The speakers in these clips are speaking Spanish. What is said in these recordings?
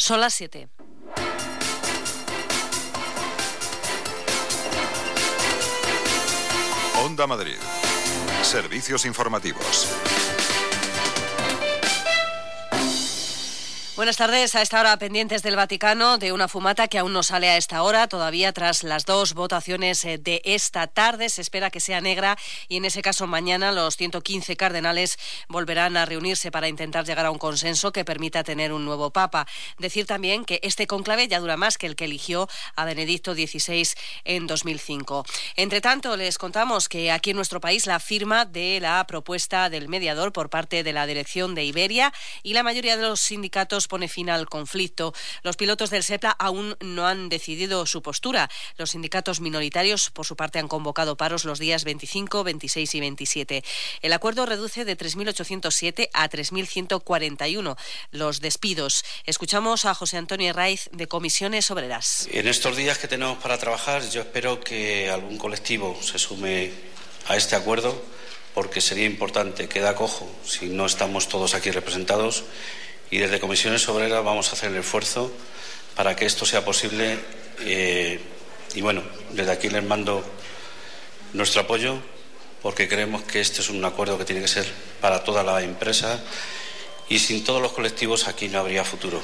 Son las 7. Onda Madrid. Servicios informativos. Buenas tardes. A esta hora pendientes del Vaticano de una fumata que aún no sale a esta hora, todavía tras las dos votaciones de esta tarde. Se espera que sea negra y en ese caso mañana los 115 cardenales volverán a reunirse para intentar llegar a un consenso que permita tener un nuevo papa. Decir también que este cónclave ya dura más que el que eligió a Benedicto XVI en 2005. Entre tanto, les contamos que aquí en nuestro país la firma de la propuesta del mediador por parte de la dirección de Iberia y la mayoría de los sindicatos pone fin al conflicto. Los pilotos del SEPLA aún no han decidido su postura. Los sindicatos minoritarios, por su parte, han convocado paros los días 25, 26 y 27. El acuerdo reduce de 3.807 a 3.141 los despidos. Escuchamos a José Antonio Herraiz de Comisiones Obreras. En estos días que tenemos para trabajar, yo espero que algún colectivo se sume a este acuerdo, porque sería importante, queda cojo si no estamos todos aquí representados. Y desde Comisiones Obreras vamos a hacer el esfuerzo para que esto sea posible. Y bueno, desde aquí les mando nuestro apoyo, porque creemos que este es un acuerdo que tiene que ser para toda la empresa y sin todos los colectivos aquí no habría futuro.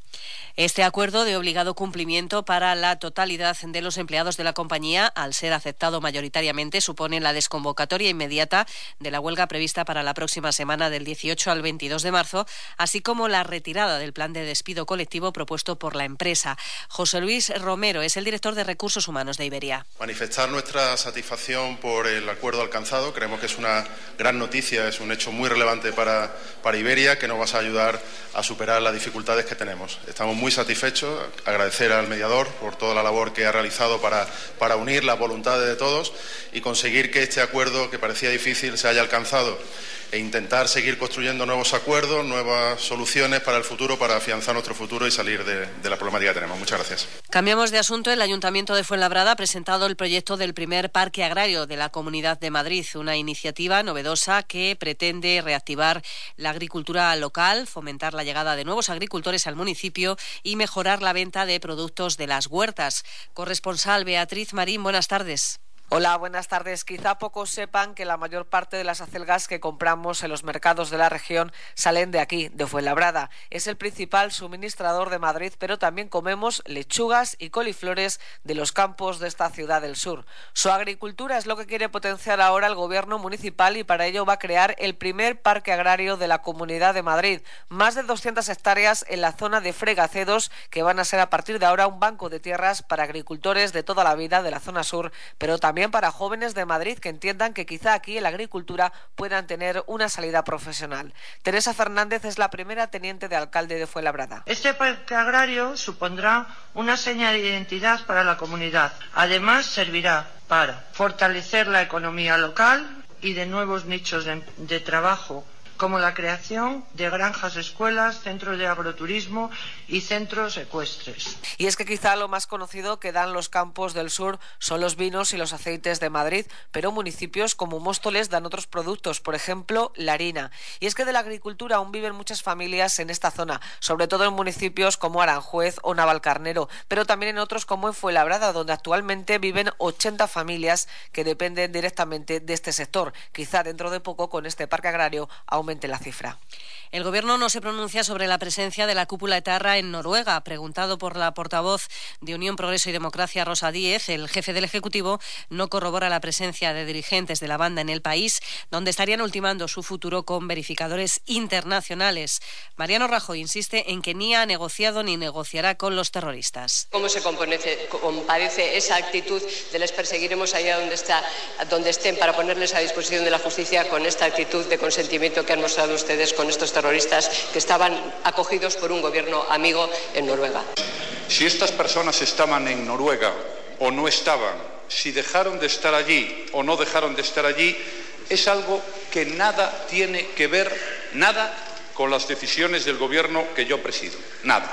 Este acuerdo de obligado cumplimiento para la totalidad de los empleados de la compañía, al ser aceptado mayoritariamente, supone la desconvocatoria inmediata de la huelga prevista para la próxima semana del 18 al 22 de marzo, así como la retirada del plan de despido colectivo propuesto por la empresa. José Luis Romero es el director de Recursos Humanos de Iberia. Manifestar nuestra satisfacción por el acuerdo alcanzado. Creemos que es una gran noticia, es un hecho muy relevante para Iberia, que nos va a ayudar a superar las dificultades que tenemos. Estamos muy satisfechos, agradecer al mediador por toda la labor que ha realizado para unir las voluntades de todos y conseguir que este acuerdo, que parecía difícil, se haya alcanzado, e intentar seguir construyendo nuevos acuerdos, nuevas soluciones para el futuro, para afianzar nuestro futuro y salir de la problemática que tenemos. Muchas gracias. Cambiamos de asunto. El Ayuntamiento de Fuenlabrada ha presentado el proyecto del primer parque agrario de la Comunidad de Madrid, una iniciativa novedosa que pretende reactivar la agricultura local, fomentar la llegada de nuevos agricultores al municipio y mejorar la venta de productos de las huertas. Corresponsal Beatriz Marín, buenas tardes. Hola, buenas tardes. Quizá pocos sepan que la mayor parte de las acelgas que compramos en los mercados de la región salen de aquí, de Fuenlabrada. Es el principal suministrador de Madrid, pero también comemos lechugas y coliflores de los campos de esta ciudad del sur. Su agricultura es lo que quiere potenciar ahora el gobierno municipal y para ello va a crear el primer parque agrario de la Comunidad de Madrid. Más de 200 hectáreas en la zona de Fregacedos, que van a ser a partir de ahora un banco de tierras para agricultores de toda la vida de la zona sur, pero también para jóvenes de Madrid que entiendan que quizá aquí en la agricultura puedan tener una salida profesional. Teresa Fernández es la primera teniente de alcalde de Fuenlabrada. Este parque agrario supondrá una seña de identidad para la comunidad. Además, servirá para fortalecer la economía local y de nuevos nichos de trabajo, como la creación de granjas escuelas, centros de agroturismo y centros ecuestres. Y es que quizá lo más conocido que dan los campos del sur son los vinos y los aceites de Madrid, pero municipios como Móstoles dan otros productos, por ejemplo, la harina. Y es que de la agricultura aún viven muchas familias en esta zona, sobre todo en municipios como Aranjuez o Navalcarnero, pero también en otros como en Fuenlabrada, donde actualmente viven 80 familias que dependen directamente de este sector. Quizá dentro de poco, con este parque agrario, aumente la cifra. El Gobierno no se pronuncia sobre la presencia de la cúpula etarra en Noruega. Preguntado por la portavoz de Unión, Progreso y Democracia, Rosa Díez, el jefe del Ejecutivo no corrobora la presencia de dirigentes de la banda en el país, donde estarían ultimando su futuro con verificadores internacionales. Mariano Rajoy insiste en que ni ha negociado ni negociará con los terroristas. ¿Cómo se compadece esa actitud de les perseguiremos allá donde estén para ponerles a disposición de la justicia, con esta actitud de consentimiento que han mostrado ustedes con estos terroristas que estaban acogidos por un gobierno amigo en Noruega? Si estas personas estaban en Noruega o no estaban, si dejaron de estar allí o no dejaron de estar allí, es algo que nada tiene que ver, nada, con las decisiones del gobierno que yo presido. Nada.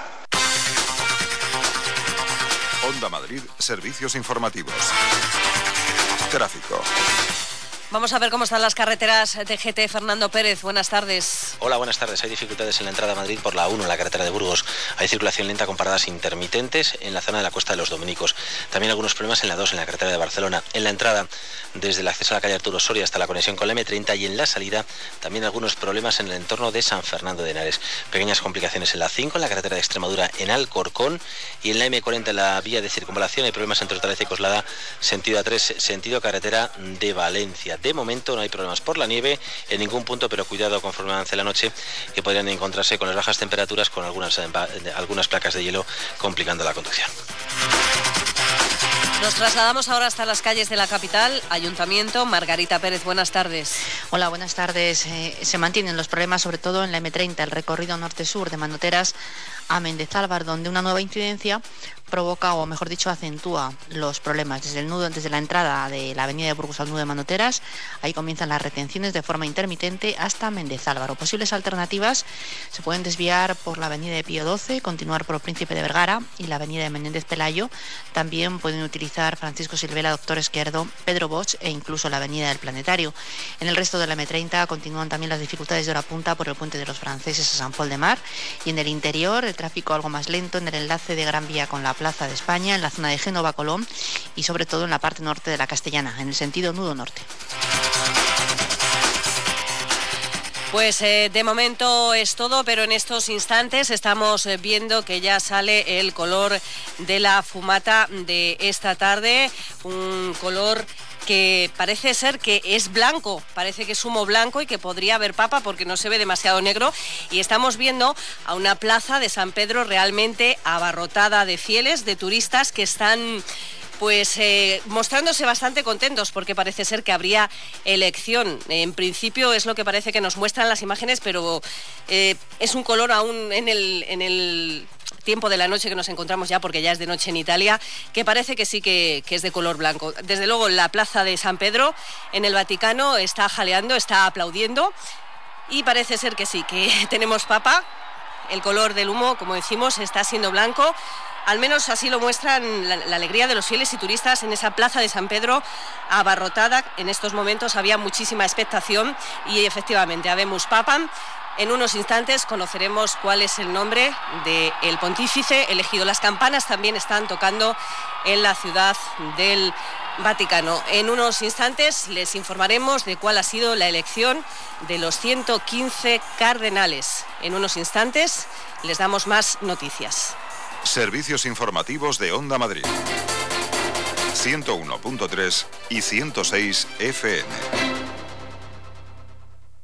Onda Madrid, servicios informativos. Tráfico. Vamos a ver cómo están las carreteras de GT. Fernando Pérez, buenas tardes. Hola, buenas tardes. Hay dificultades en la entrada a Madrid por la 1, en la carretera de Burgos. Hay circulación lenta con paradas intermitentes en la zona de la Costa de los Dominicos. También algunos problemas en la 2, en la carretera de Barcelona. En la entrada, desde el acceso a la calle Arturo Soria hasta la conexión con la M30, y en la salida, también algunos problemas en el entorno de San Fernando de Henares. Pequeñas complicaciones en la 5, en la carretera de Extremadura, en Alcorcón, y en la M40, en la vía de circunvalación, hay problemas entre Hortaleza y Coslada, sentido A3, sentido carretera de Valencia. De momento no hay problemas por la nieve en ningún punto, pero cuidado conforme avance la noche, que podrían encontrarse con las bajas temperaturas, con algunas placas de hielo complicando la conducción. Nos trasladamos ahora hasta las calles de la capital. Ayuntamiento, Margarita Pérez, buenas tardes. Hola, buenas tardes. Se mantienen los problemas, sobre todo en la M30, el recorrido norte-sur de Manoteras a Méndez Álvar, donde una nueva incidencia provoca, o mejor dicho, acentúa los problemas. Desde la entrada de la avenida de Burgos al nudo de Manoteras, ahí comienzan las retenciones de forma intermitente hasta Méndez Álvaro. Posibles alternativas se pueden desviar por la avenida de Pío XII, continuar por Príncipe de Vergara y la avenida de Menéndez Pelayo. También pueden utilizar Francisco Silvela, Doctor Esquerdo, Pedro Bosch e incluso la avenida del Planetario. En el resto de la M30 continúan también las dificultades de hora punta por el puente de los Franceses a San Pol de Mar, y en el interior el tráfico algo más lento en el enlace de Gran Vía con la Plaza de España, en la zona de Génova Colón y sobre todo en la parte norte de la Castellana, en el sentido nudo norte. Pues de momento es todo, pero en estos instantes estamos viendo que ya sale el color de la fumata de esta tarde, un color que parece ser que es blanco, parece que es humo blanco y que podría haber papa porque no se ve demasiado negro, y estamos viendo a una plaza de San Pedro realmente abarrotada de fieles, de turistas que están pues mostrándose bastante contentos porque parece ser que habría elección. En principio es lo que parece que nos muestran las imágenes, pero es un color aún en el tiempo de la noche que nos encontramos ya, porque ya es de noche en Italia, que parece que sí que es de color blanco. Desde luego la plaza de San Pedro en el Vaticano está jaleando, está aplaudiendo, y parece ser que sí, que tenemos papa. El color del humo, como decimos, está siendo blanco. Al menos así lo muestran la alegría de los fieles y turistas en esa plaza de San Pedro abarrotada. En estos momentos había muchísima expectación y efectivamente habemos papa. En unos instantes conoceremos cuál es el nombre del pontífice elegido. Las campanas también están tocando en la ciudad del Vaticano. En unos instantes les informaremos de cuál ha sido la elección de los 115 cardenales. En unos instantes les damos más noticias. Servicios informativos de Onda Madrid. 101.3 y 106 FM.